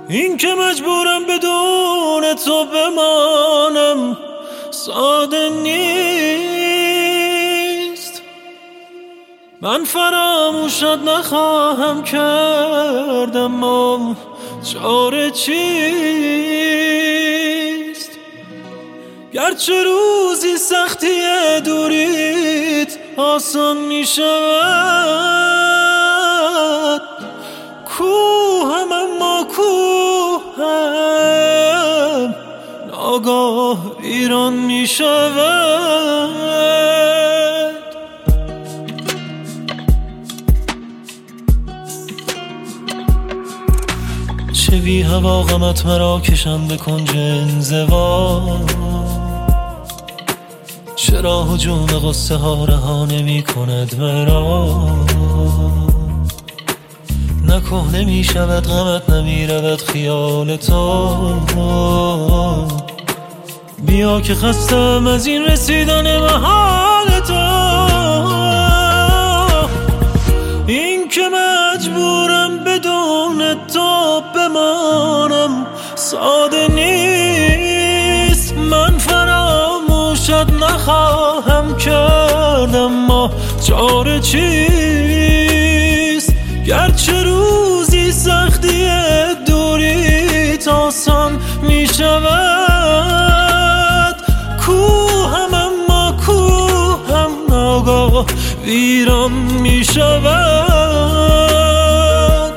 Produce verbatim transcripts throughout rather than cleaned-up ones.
این که مجبورم بدون تو بمانم ساده نیست. من فراموشت نخواهم کرد اما چاره چیست؟ گرچه روزی سختی دوریت آسان می شود، کوهم اما کوهم ناگاه ایران می شود. چه بی هوا غمت مرا کشم به کنج انزوا، چرا هجوم غصه ها رها نمی کند مرا؟ نکه نمی شود غمت نمی رود خیال تو، بیا که خستم از این رسیدن محال تو. این که مجبورم بدون تو بمانم ساده نیست. من فراموشت نخواهم کرد اما چاره چیست؟ گرچه روزی سختی دوریت آسان می شود، کوهم اما کوهم ناگاه ویران می شود.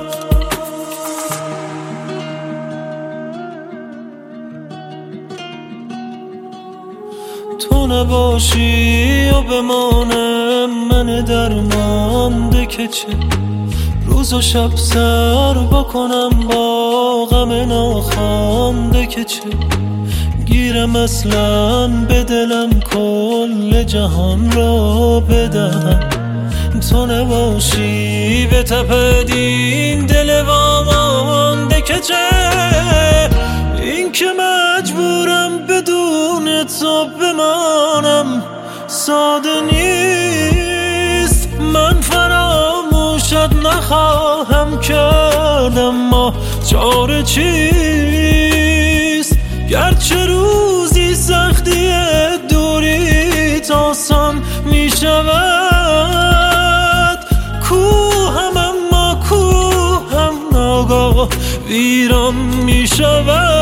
تو نباشی و بمانم من درمانده که چه روز و شب سر بکنم با غم ناخوانده که چه گیرم اصلا به دلم کل جهان را بدهم. تو نباشی به تپدین دل وامانده که چه این که مجبورم بدون تو بمانم ساده نیست. من فراموشت نخواهم کرد اما چاره چیست؟ گرچه روزی سختی دوریت آسان می شود، کوهم اما کوهم ناگاه ویران می شود.